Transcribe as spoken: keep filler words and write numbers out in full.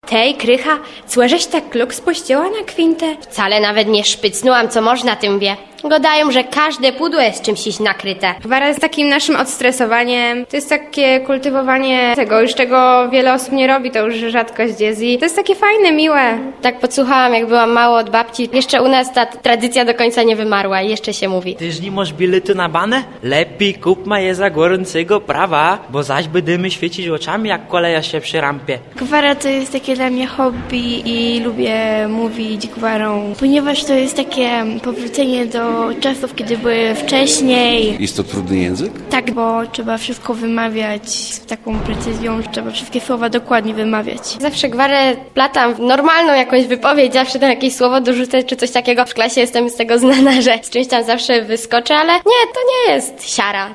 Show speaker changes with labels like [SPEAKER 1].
[SPEAKER 1] Tej, Krycha, cłe żeś tak kluk spuściła na kwintę? Wcale nawet nie szpycnęłam, co można tym wie. Gadają, że każde pudło jest czymś iść nakryte.
[SPEAKER 2] Gwara z takim naszym odstresowaniem, to jest takie kultywowanie tego, już czego wiele osób nie robi, to już rzadkość jest i to jest takie fajne, miłe.
[SPEAKER 1] Tak podsłuchałam, jak byłam mało od babci. Jeszcze u nas ta tradycja do końca nie wymarła i jeszcze się mówi.
[SPEAKER 3] Tyż nie masz biletu na banę? Lepiej kupma je za gorącego prawa, bo zaś będziemy świecić oczami, jak koleja się przy rampie.
[SPEAKER 4] Gwara to jest takie dla mnie hobby i lubię mówić gwarą, ponieważ to jest takie powrócenie do czasów, kiedy były wcześniej.
[SPEAKER 5] Jest to trudny język?
[SPEAKER 4] Tak, bo trzeba wszystko wymawiać z taką precyzją, trzeba wszystkie słowa dokładnie wymawiać.
[SPEAKER 1] Zawsze gwarę platam w normalną jakąś wypowiedź, zawsze tam jakieś słowo dorzucę czy coś takiego. W klasie jestem z tego znana, że z czymś tam zawsze wyskoczę, ale nie, to nie jest siara.